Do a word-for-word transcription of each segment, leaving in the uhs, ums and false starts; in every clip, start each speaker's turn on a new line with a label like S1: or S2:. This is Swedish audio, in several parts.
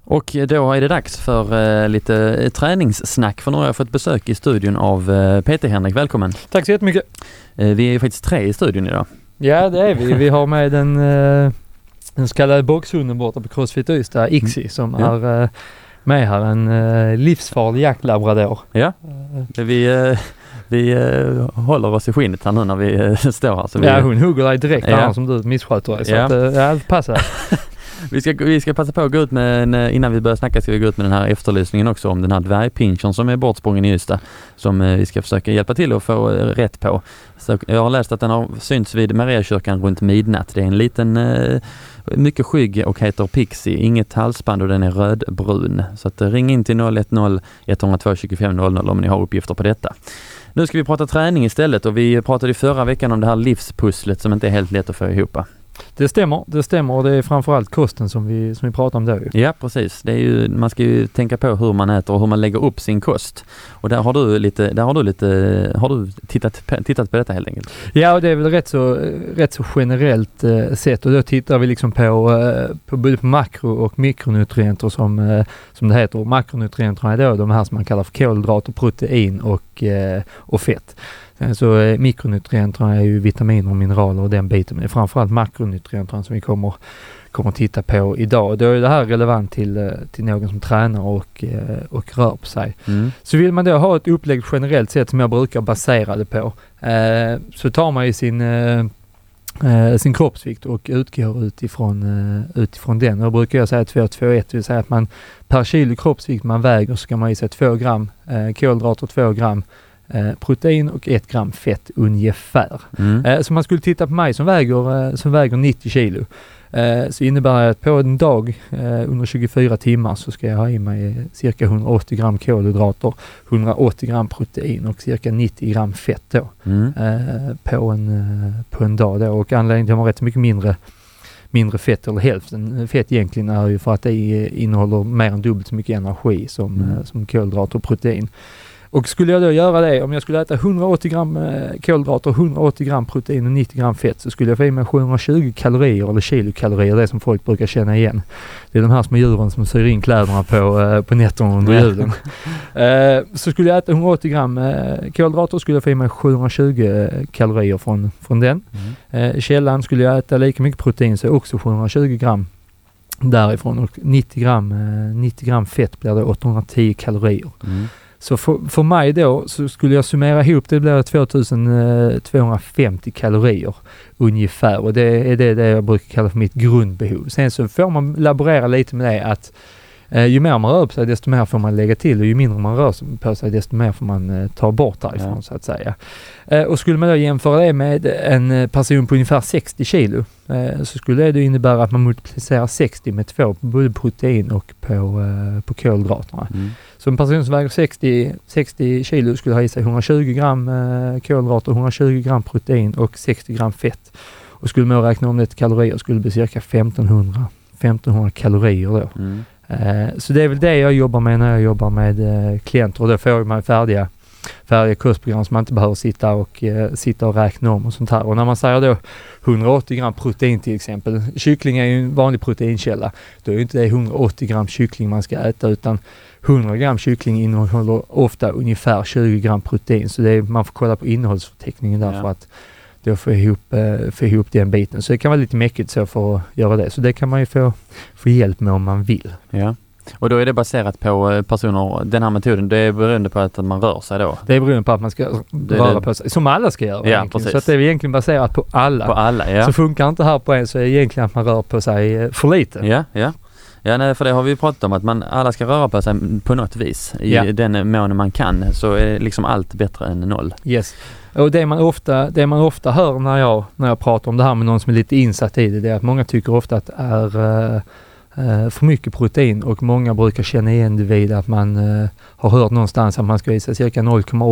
S1: Och då är det dags för uh, lite uh, träningssnack, för nu har jag fått besök i studion av uh, Peter Henrik. Välkommen.
S2: Tack så jättemycket.
S1: Uh, vi är ju faktiskt tre i studion idag.
S2: Ja, det är vi. Vi har med den, uh, den så kallade boxhunden borta på CrossFit Ystad, Ixi, som ja. är uh, med här. En uh, livsfarlig jaktlabrador.
S1: Ja, uh, vi... Uh, Vi uh, håller oss i skinnet här nu när vi uh, står här. Så vi,
S2: ja, hon hugger dig direkt
S1: ja.
S2: här som du missköter dig. Så
S1: ja.
S2: att, uh, ja, passa.
S1: vi, ska, vi ska passa på att gå ut med, en, innan vi börjar snacka ska vi gå ut med den här efterlysningen också om den här dvärgpinchen som är bortsprungen i Ystad, som uh, vi ska försöka hjälpa till att få uh, rätt på. Så jag har läst att den har synts vid Mariakyrkan runt midnatt. Det är en liten... Uh, mycket skygg och heter Pixie. Inget halsband och den är rödbrun. Så att, uh, ring in till noll ett noll ett noll två två fem noll noll om ni har uppgifter på detta. Nu ska vi prata träning istället, och vi pratade i förra veckan om det här livspusslet som inte är helt lätt att få ihop.
S2: Det stämmer, det stämmer, och det är framförallt kosten som vi, som vi pratar om då.
S1: Ja, precis. Det är ju, man ska ju tänka på hur man äter och hur man lägger upp sin kost. Och där har du lite, där har du lite, har du tittat, tittat på detta helt enkelt?
S2: Ja, och det är väl rätt så, rätt så generellt eh, sett, och då tittar vi liksom på, eh, på både på makro- och mikronutrienter som, eh, som det heter. Och makronutrienterna är då de här som man kallar för kolhydrater, protein och, eh, och fett. Så eh, mikronutrienterna är ju vitaminer och mineraler och den biten, men det är framförallt makronutrienterna som vi kommer, kommer att titta på idag. Då är det här relevant till, till någon som tränar och, och rör på sig. Mm. Så vill man då ha ett upplägg generellt sett som jag brukar basera det på, eh, så tar man ju sin, eh, sin kroppsvikt och utgår utifrån, eh, utifrån den. Och då brukar jag säga två två ett, det vill säga att man per kilo kroppsvikt man väger så ska man ju säga två gram eh, kolhydrater, två gram Eh, protein och ett gram fett ungefär. Mm. Eh, så man skulle titta på mig som väger, eh, som väger nittio kilo. Eh, så innebär det att på en dag eh, under tjugofyra timmar så ska jag ha i mig cirka hundraåttio gram kolhydrater, hundraåttio gram protein och cirka nittio gram fett då. Mm. Eh, på, en, eh, på en dag då. Och anledningen till att man har rätt mycket mindre mindre fett, eller hälften fett egentligen, är ju för att det innehåller mer än dubbelt så mycket energi som, mm. eh, som kolhydrater och protein. Och skulle jag då göra det, om jag skulle äta hundraåttio gram kolhydrater, hundraåttio gram protein och nittio gram fett, så skulle jag få i mig sjuhundratjugo kalorier eller kilokalorier, det som folk brukar känna igen. Det är de här små djuren som syr in kläderna på, på nätterna under julen. uh, så skulle jag äta hundraåttio gram uh, kolhydrater, skulle jag få i mig sjuhundratjugo kalorier från, från den. Mm. Uh, källan skulle jag äta lika mycket protein, så också sjuhundratjugo gram därifrån, och nittio gram, uh, nittio gram fett blir det åttahundratio kalorier. Mm. Så för, för mig då så skulle jag summera ihop, det blir tvåtusen tvåhundrafemtio kalorier ungefär, och det är det, det jag brukar kalla för mitt grundbehov. Sen så får man laborera lite med det, att eh, ju mer man rör på sig desto mer får man lägga till, och ju mindre man rör på sig desto mer får man eh, ta bort därifrån, ja. Så att säga. Eh, och skulle man då jämföra det med en person på ungefär sextio kilo, eh, så skulle det då innebära att man multiplicerar sextio med två på både protein och på, eh, på kolhydraterna. Mm. Så en person som väger sextio, sextio kilo skulle ha i sig hundratjugo gram eh, kolhydrater, hundratjugo gram protein och sextio gram fett. Och skulle man räkna om det till kalorier skulle det bli cirka femtonhundra kalorier då. Mm. Eh, så det är väl det jag jobbar med när jag jobbar med eh, klienter, och då får man färdiga, färdiga kostprogram som man inte behöver sitta och, eh, sitta och räkna om och sånt här. Och när man säger då hundraåttio gram protein till exempel, kyckling är ju en vanlig proteinkälla, då är ju inte det hundraåttio gram kyckling man ska äta, utan hundra gram kyckling innehåller ofta ungefär tjugo gram protein, så det är, man får kolla på innehållsförteckningen där, ja. För att då få ihop, eh, få ihop den biten. Så det kan vara lite mäckigt så för att göra det. Så det kan man ju få, få hjälp med om man vill.
S1: Ja. Och då är det baserat på personer, den här metoden, det är beroende på att man rör sig då?
S2: Det är beroende på att man ska röra på sig, som alla ska göra.
S1: Ja, precis.
S2: Så att det är egentligen baserat på alla.
S1: På alla, ja.
S2: Så funkar inte här på en, så är det egentligen att man rör på sig för lite.
S1: Ja, ja. Ja, nej, för det har vi pratat om, att man alla ska röra på sig på något vis. I ja. Den mån man kan, så är liksom allt bättre än noll.
S2: Yes. Och det man ofta, det man ofta hör när jag, när jag pratar om det här med någon som är lite insatt i det, det är att många tycker ofta att det är uh, uh, för mycket protein, och många brukar känna igen det vid att man uh, har hört någonstans att man ska visa cirka noll komma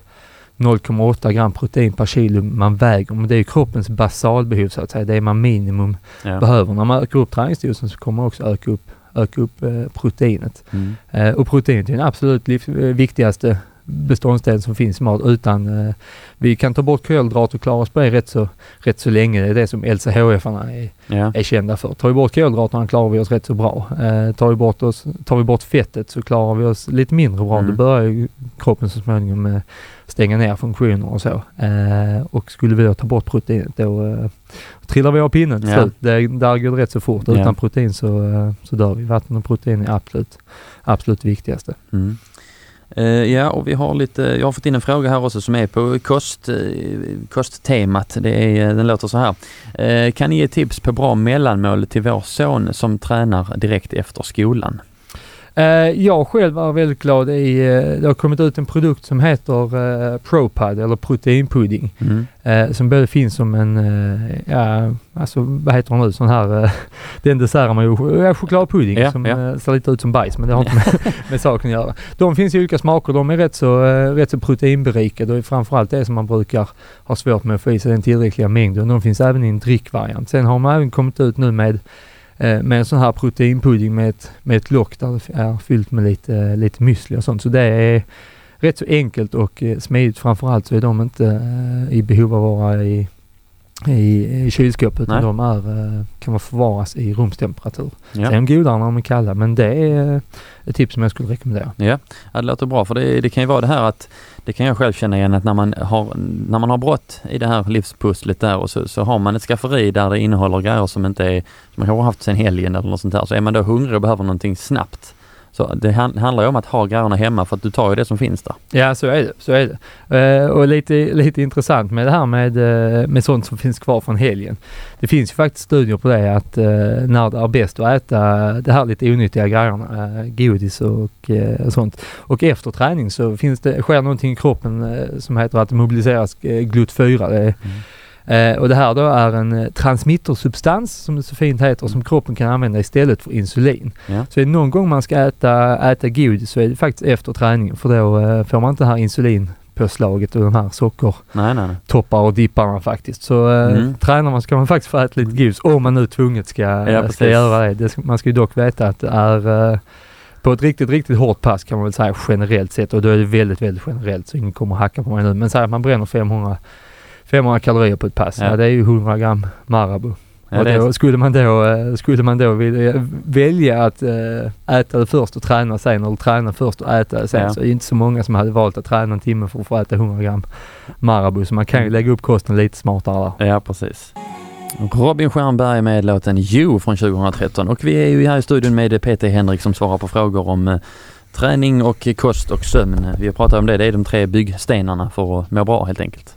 S2: åtta gram protein per kilo man väger. Men det är ju kroppens basalbehov, så att säga. Det är man minimum ja. behöver. När man ökar upp träningsdosen så kommer man också öka upp, öka upp eh, proteinet. Mm. Eh, och proteinet är den absolut liv, viktigaste beståndsdelen som finns i mat, utan eh, vi kan ta bort kolhydrater och klara oss på det rätt så, rätt så länge. Det är det som L C H F-arna är,
S1: ja.
S2: är kända för. Tar vi bort kolhydraterna klarar vi oss rätt så bra. Eh, tar, vi bort oss, tar vi bort fettet så klarar vi oss lite mindre bra. Mm. Då börjar ju kroppen så småningom med stänga ner funktioner och så. Eh, och skulle vi då ta bort proteinet då eh, trillar vi av pinnen till
S1: ja.
S2: slut. Det, där går det rätt så fort.
S1: Ja.
S2: Utan protein så, eh, så dör vi. Vatten och protein är absolut, absolut viktigaste.
S1: Mm. Uh, ja, och vi har lite, jag har fått in en fråga här också som är på kost, uh, kosttemat. Det är, den låter så här. Uh, kan ni ge tips på bra mellanmål till vår son som tränar direkt efter skolan?
S2: Uh, jag själv var väldigt glad i, uh, det har kommit ut en produkt som heter uh, ProPud eller proteinpudding. Mm. Uh, som både finns som en, uh, ja, alltså vad heter den nu, sån här, uh, den desserten man ju, ja, chokladpudding ja, som ja. Uh, ser lite ut som bajs, men det har inte med, med saken att göra. De finns i olika smaker, de är rätt så, uh, rätt så proteinberikade och framförallt det som man brukar ha svårt med att få i sig den tillräckliga mängden. De finns även i en drickvariant. Sen har man även kommit ut nu med med en sån här proteinpudding med ett, med ett lock där det är fyllt med lite, lite müsli och sånt. Så det är rätt så enkelt och smidigt. Framförallt så är de inte uh, i behov av att vara i, i, i kylskåpet utan Nej. de är, uh, kan vara förvaras i rumstemperatur. Ja. Sen godare när de är kalla, men det är ett tips som jag skulle rekommendera.
S1: Ja, det låter bra för det, det kan ju vara det här att det kan jag själv känna igen att när man har, när man har brott i det här livspusslet där och så, så har man ett skafferi där det innehåller grejer som inte är, som man har haft sen helgen eller något sånt där. Så är man då hungrig och behöver någonting snabbt. Så det handlar ju om att ha grejerna hemma för att du tar ju det som finns där.
S2: Ja, så är det. Så är det. Uh, och lite, lite intressant med det här med, uh, med sånt som finns kvar från helgen. Det finns ju faktiskt studier på det att uh, när det är bäst att äta det här lite onyttiga grejerna, uh, godis och uh, sånt. Och efter träning så finns det, sker någonting i kroppen uh, som heter att det mobiliseras uh, glut fyra. Det är, mm. Uh, och det här då är en uh, transmittersubstans som det så fint heter som kroppen kan använda istället för insulin. Ja. Så är det någon gång man ska äta, äta godis så är det faktiskt efter träningen för då uh, får man inte det här insulinpåslaget och de här sockertoppar och dipparna faktiskt. Så uh, mm. tränar man ska man faktiskt få äta lite godis om man nu tvunget ska, ja, ska göra det. det ska, man ska ju dock veta att det är uh, på ett riktigt, riktigt hårt pass kan man väl säga generellt sett och då är det väldigt, väldigt generellt så ingen kommer hacka på mig nu. Men så att man bränner femhundra femhundra kalorier på ett pass. Ja. Ja, det är ju hundra gram Marabou. Ja, och då, skulle man då, skulle man då vilja, välja att äh, äta det först och träna sen eller träna först och äta det sen ja. Så är det inte så många som hade valt att träna en timme för att få äta hundra gram Marabou. Så man kan ju lägga upp kosten lite smartare där.
S1: Ja, precis. Robin Stjernberg med låten You från tjugohundratretton och vi är ju här i studion med Peter Henrik som svarar på frågor om eh, träning och kost och sömn. Vi har pratat om det, det är de tre byggstenarna för att må bra helt enkelt.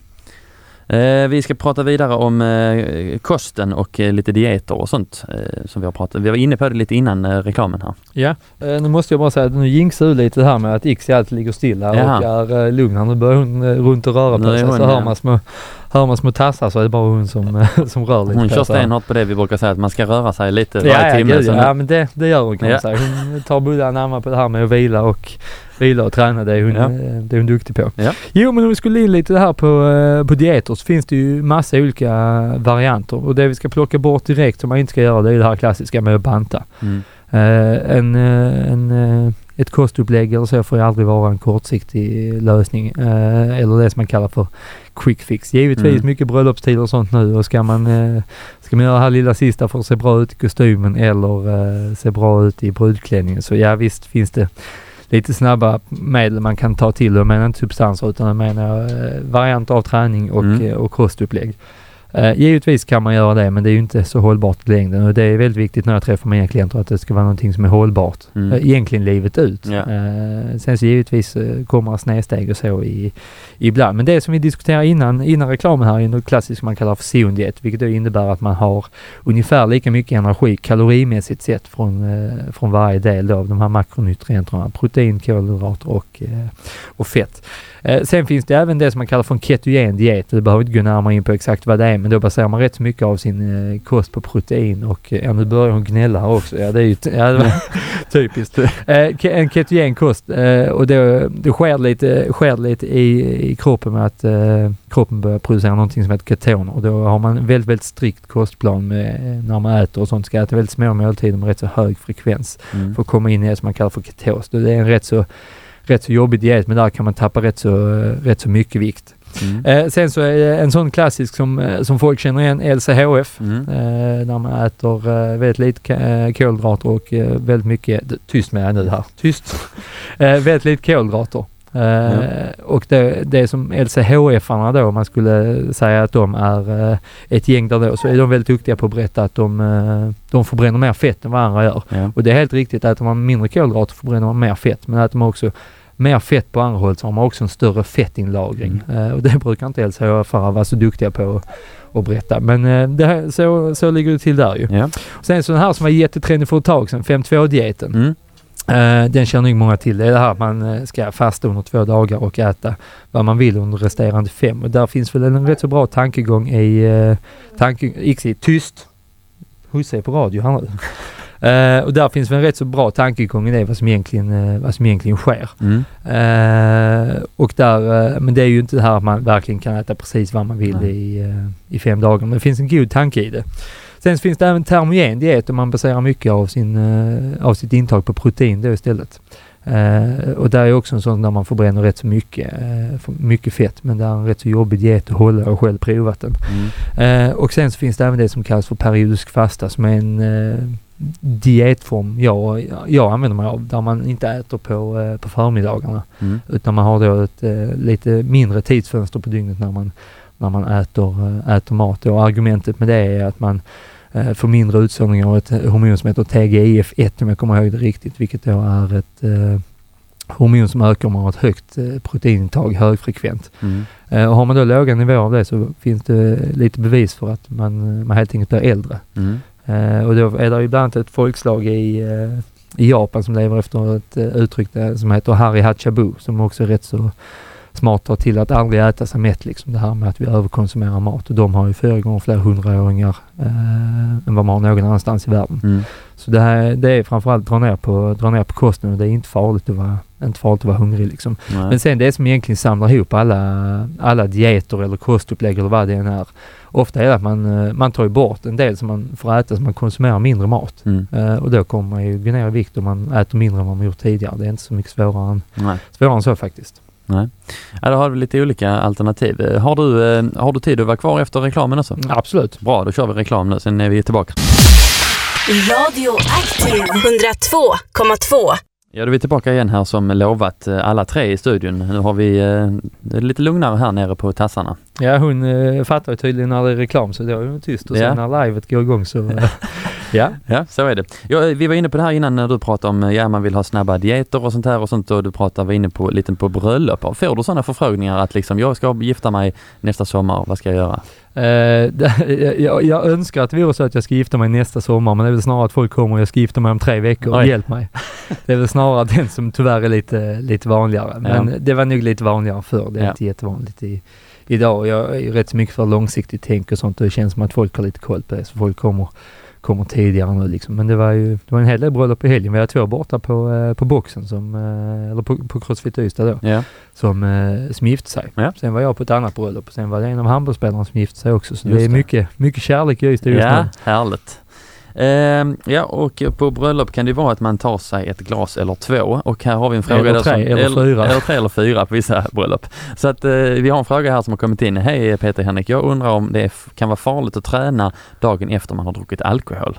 S1: Eh, vi ska prata vidare om eh, kosten och eh, lite dieter och sånt eh, som vi har pratat. Vi var inne på det lite innan eh, reklamen här.
S2: Ja, eh, nu måste jag bara säga att nu jinxar du lite här med att Ixi alltid ligger stilla Jaha. och är eh, lugn. Nu börjar hon eh, runt och röra på sig så hör man små Hör man små tassar så är det bara hon som, som rör lite.
S1: Hon kör stenhårt på det vi brukar säga att man ska röra sig lite varje
S2: ja,
S1: timme.
S2: Gud, ja, men det, det gör hon kan ja. man säga. Hon tar både närmare på det här med att vila och vila och träna. Det är hon, ja. det är hon duktig på. Ja. Jo, men om vi skulle in lite det här på, på dieter så finns det ju massa olika varianter. Och det vi ska plocka bort direkt som man inte ska göra det är det här klassiska med att banta. Mm. Uh, en, en, uh, ett kostupplägg eller så får ju aldrig vara en kortsiktig lösning uh, eller det som man kallar för quick fix. Givetvis mm. mycket bröllopstider och sånt nu och ska man, uh, ska man göra det här lilla sista för att se bra ut i kostymen eller uh, se bra ut i brudklänningen så ja visst finns det lite snabba medel man kan ta till och menar inte substanser utan jag menar uh, variant av träning och, mm. uh, och kostupplägg. Uh, givetvis kan man göra det men det är ju inte så hållbart i längden och det är väldigt viktigt när jag träffar mina klienter att det ska vara någonting som är hållbart mm. uh, egentligen livet ut. Ja. Uh, sen så givetvis uh, kommer snedsteg och så i, ibland. Men det som vi diskuterade innan, innan reklamen här är något klassiskt man kallar för zondiet vilket då innebär att man har ungefär lika mycket energi kalorimässigt sett från, uh, från varje del av de här makronutrienterna, protein, kolhydrater och, uh, och fett. Uh, sen finns det även det som man kallar för en ketogen diet. Det behöver inte gå närmare in på exakt vad det är men då baserar man rätt så mycket av sin uh, kost på protein och uh, ja, nu börjar hon gnälla här också. Ja, det är ju t- ja, det var typiskt. Uh, ke- en ketogen kost uh, och då, då sker lite, sker lite i, i kroppen med att uh, kroppen börjar producera någonting som heter ketoner och då har man en väldigt, väldigt strikt kostplan med, när man äter och sånt ska äta väldigt små måltider med rätt så hög frekvens mm. för att komma in i det som man kallar för ketos. Det är en rätt så rätt så jobbig diet, men där kan man tappa rätt så, rätt så mycket vikt. Mm. Eh, sen så är en sån klassisk som, som folk känner igen, L C H F, mm. eh, när man äter eh, väldigt lite k- kolhydrater och eh, väldigt mycket, tyst med nu här, tyst, eh, väldigt lite kolhydrater. Uh, ja. Och det, det som L C H F-arna då, man skulle säga att de är uh, ett gäng där då, så är de väldigt duktiga på att berätta att de, uh, de förbränner mer fett än vad andra gör. Ja. Och det är helt riktigt, att om man mindre kolhydrater förbränner man mer fett, men att de också mer fett på andra håll så har man också en större fettinlagring. Mm. Uh, och det brukar inte L C H F-arna vara så duktiga på att berätta. Men uh, det här, så, så ligger det till där ju. Ja. Sen så den här som var jättetrendig för ett tag sedan, fem två-dieten. Mm. Uh, den känner ju många till. Det är det här att man uh, ska fasta under två dagar och äta vad man vill under resterande fem. Och där finns väl en rätt så bra tankegång i uh, tanke, Ixi, tyst. Husse är på radio här nu. Uh, och där finns väl en rätt så bra tankegång i det, vad som egentligen, uh, vad som egentligen sker. Mm. Uh, och där, uh, men det är ju inte det här att man verkligen kan äta precis vad man vill i, uh, i fem dagar. Men det finns en god tanke i det. Sen finns det även termogen diet och man baserar mycket av, sin, uh, av sitt intag på protein då istället. Uh, och där är också en sån där man förbränner rätt så mycket, uh, mycket fett, men det är en rätt så jobbig diet att hålla och själv provat den. Mm. Uh, och sen så finns det även det som kallas för periodisk fasta, som är en uh, dietform jag, jag använder mig av, där man inte äter på, uh, på förmiddagarna, mm. utan man har då ett uh, lite mindre tidsfönster på dygnet när man när man äter, äter mat. Och argumentet med det är att man eh, får mindre utsöndring av ett hormon som heter T G I F ett, om jag kommer ihåg det riktigt, vilket då är ett eh, hormon som ökar om man har ett högt eh, proteinintag, högfrekvent. Mm. Eh, och har man då låga nivåer av det så finns det lite bevis för att man, man helt enkelt blir äldre. Mm. Eh, och då är det ibland annat ett folkslag i, eh, i Japan som lever efter ett uh, uttryck där, som heter Hari Hachabu, som också är rätt så smarta till att aldrig äta sig mätt, liksom det här med att vi överkonsumerar mat, och de har ju fyra gånger fler hundraåringar eh, än vad man har någon annanstans i världen. Mm. Så det, här, det är framförallt dra ner på, dra ner på kosten, och det är inte farligt att vara, inte farligt att vara hungrig liksom. Men sen det som egentligen samlar ihop alla, alla dieter eller kostupplägg eller vad det än är, ofta är det att man, man tar ju bort en del som man får äta, så man konsumerar mindre mat. Mm. Uh, och då kommer man ju gå ner i vikt om man äter mindre än vad man gjort tidigare. Det är inte så mycket svårare än, svårare än så faktiskt.
S1: Nej. Ja, då har vi lite olika alternativ. Har du, eh, har du tid att vara kvar efter reklamen också?
S2: Absolut.
S1: Bra, då kör vi reklam nu, sen är vi tillbaka.
S3: Radio Active hundratvå komma två.
S1: Ja, då är vi tillbaka igen här som lovat, alla tre i studion. Nu har vi eh, det är lite lugnare här nere på tassarna.
S2: Ja, hon eh, fattar ju tydligen när det är reklam, så då är hon tyst, och sen ja. när livet går igång så... Eh, ja.
S1: ja, så är det. Ja, vi var inne på det här innan när du pratade om ja, man vill ha snabba dieter och sånt här och sånt, och du pratade var inne på lite på bröllop. Får du sådana förfrågningar att liksom, jag ska gifta mig nästa sommar, vad ska jag göra?
S2: Uh, det, jag, jag önskar att det vore så att jag ska gifta mig nästa sommar, men det är väl snarare att folk kommer och jag ska gifta mig om tre veckor. Oj. Hjälp mig. Det är väl snarare den som tyvärr är lite, lite vanligare. Men ja. det var nog lite vanligare förr. Det är ja. inte jättevanligt i, idag. Jag är rätt så mycket för långsiktigt tänk och sånt, och det känns som att folk har lite koll på det, så folk kommer kommer tidigare nu liksom. Men det var ju det var en hel del bröllop i helgen. Vi hade två borta på, eh, på boxen som, eh, eller på, på CrossFit Ystad då, yeah. som, eh, som gifte sig. Yeah. Sen var jag på ett annat bröllop, och sen var det en av handbollsspelarna som gifte sig också. Så just det är det. mycket, mycket kärlek i Ystad just
S1: ja,
S2: nu.
S1: Härligt. Uh, ja, och på bröllop kan det vara att man tar sig ett glas eller två, och här har vi en fråga
S2: eller
S1: där
S2: tre,
S1: som,
S2: eller, fyra.
S1: eller tre eller fyra på vissa bröllop. Så att uh, vi har en fråga här som har kommit in. Hej Peter Henrik, jag undrar om det f- kan vara farligt att träna dagen efter man har druckit alkohol.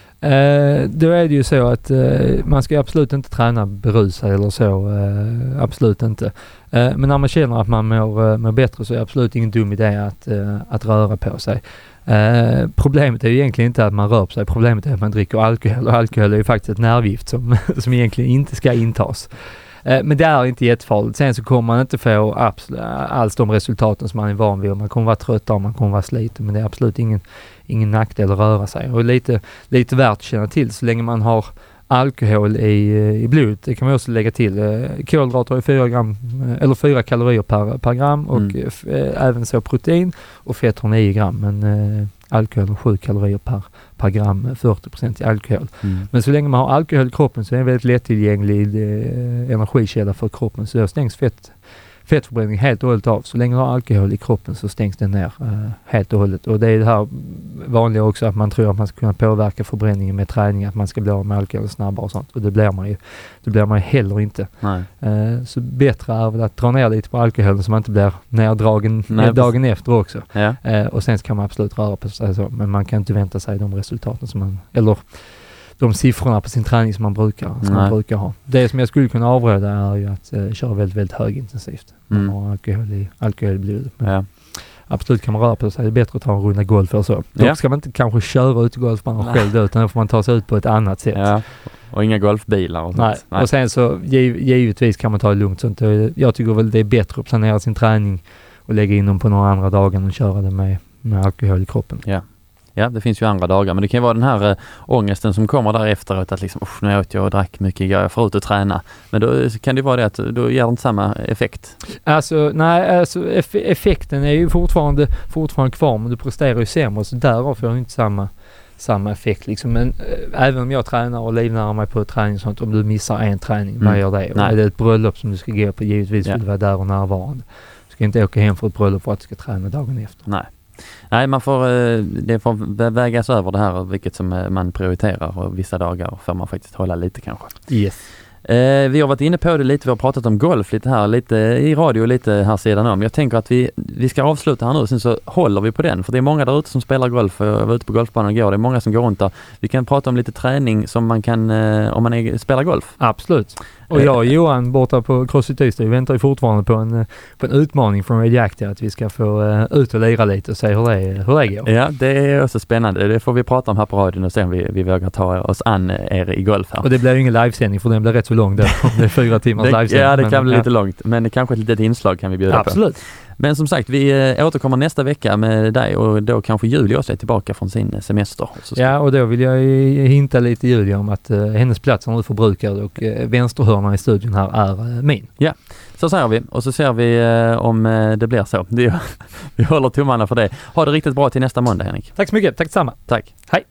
S2: Uh, då är det ju så att uh, man ska absolut inte träna berusad eller så, uh, absolut inte. Uh, men när man känner att man mår, uh, mår bättre, så är det absolut ingen dum idé att, uh, att röra på sig. Uh, problemet är ju egentligen inte att man rör på sig, problemet är att man dricker alkohol, och alkohol är ju faktiskt ett nervgift som, som egentligen inte ska intas. Uh, men det är inte jättefarligt. Sen så kommer man inte få abs- alls de resultaten som man är van vid. Man kommer vara tröttare, man kommer vara sliten, men det är absolut ingen, ingen nackdel att röra sig. Och lite, lite värt att känna till, så länge man har alkohol i, i blodet, det kan man också lägga till. Uh, kolhydrater är fyra gram, eller fyra kalorier per, per gram, och mm. f- äh, även så protein, och fett har nio gram, men uh, alkohol har sju kalorier per, per gram, fyrtio procent i alkohol. Mm. Men så länge man har alkohol i kroppen så är det en väldigt lättillgänglig eh, energikälla för kroppen, så då stängs fett, fettförbränning helt och hållet av. Så länge du har alkohol i kroppen så stängs den ner uh, helt och hållet. Och det är det här vanliga också att man tror att man ska kunna påverka förbränningen med träning, att man ska bli av med alkohol snabbare och sånt. Och det blir man ju, det blir man ju heller inte.
S1: Nej.
S2: Uh, så bättre är väl att dra ner lite på alkoholen så man inte blir neddragen
S1: Nej,
S2: dagen efter också.
S1: Ja.
S2: Uh, och sen så kan man absolut röra på sig så, men man kan inte vänta sig de resultaten som man, eller de siffrorna på sin träning som man brukar, som man brukar ha. Det som jag skulle kunna avråda är ju att uh, köra väldigt, väldigt högintensivt. Man mm. har alkohol i, alkohol i blodet.
S1: Ja.
S2: Absolut kan man röra på sig. Det är bättre att ta en runda golf eller så. Dock ja. ska man inte kanske köra ut golfbanan själv då, utan då får man ta sig ut på ett annat sätt.
S1: Ja. Och inga golfbilar och sånt.
S2: Nej. Nej. Och sen så giv, givetvis kan man ta det lugnt. Sånt. Jag tycker väl det är bättre att planera sin träning och lägga in dem på några andra dagar och köra det med, med alkohol i kroppen.
S1: Ja. Ja, det finns ju andra dagar, men det kan ju vara den här äh, ångesten som kommer där efteråt att liksom, usch, nu åt jag och drack mycket igår, jag får ut och träna. Men då kan det vara det att då ger det inte samma effekt.
S2: Alltså, nej, alltså eff- effekten är ju fortfarande, fortfarande kvar, men du presterar ju sämre, så därav får du inte samma, samma effekt liksom. Men äh, även om jag tränar och livnärar mig på träning och sånt, om du missar en träning, mm. vad gör det? Och är det ett bröllop som du ska gå på, givetvis vill ja. du vara där och närvarande. Du ska inte åka hem för ett bröllop för att du ska träna dagen efter.
S1: Nej. Nej, man får, det får vägas över det här, vilket som man prioriterar, och vissa dagar får man faktiskt hålla lite kanske.
S2: Yes.
S1: Eh, vi har varit inne på det lite, vi har pratat om golf lite här, lite i radio och lite här sedan om. Jag tänker att vi, vi ska avsluta här nu, sen så håller vi på den, för det är många där ute som spelar golf. Jag var ute på golfbanan igår, det är många som går runt där. Vi kan prata om lite träning som man kan, eh, om man är, spelar golf.
S2: Absolut. Och jag och Johan borta på CrossFit Ystad, vi väntar ju fortfarande på en, på en utmaning från Radioactive att vi ska få uh, ut och lira lite och se hur det, hur det går.
S1: Ja, det är också spännande. Det får vi prata om här på radion och se om vi, vi vågar ta oss an er i golf här.
S2: Och det blir ju ingen livesändning, för den blir rätt så lång där. Det är fyra timmars
S1: det,
S2: livesändning.
S1: Ja, det kan
S2: men,
S1: bli
S2: ja.
S1: lite långt. Men kanske ett litet inslag kan vi bjuda
S2: Absolut.
S1: på. Men som sagt, vi äh, återkommer nästa vecka med dig, och då kanske Julia också är tillbaka från sin semester. Så
S2: ja, och då vill jag hinta lite Julia om att uh, hennes plats är nu förbrukad och uh, vänsterhörnan i studion här är uh, min.
S1: Ja, så säger vi. Och så ser vi uh, om uh, det blir så. Vi håller tummarna för det. Ha det riktigt bra till nästa måndag, Henrik.
S2: Tack så mycket. Tack detsamma.
S1: Tack.
S2: Hej.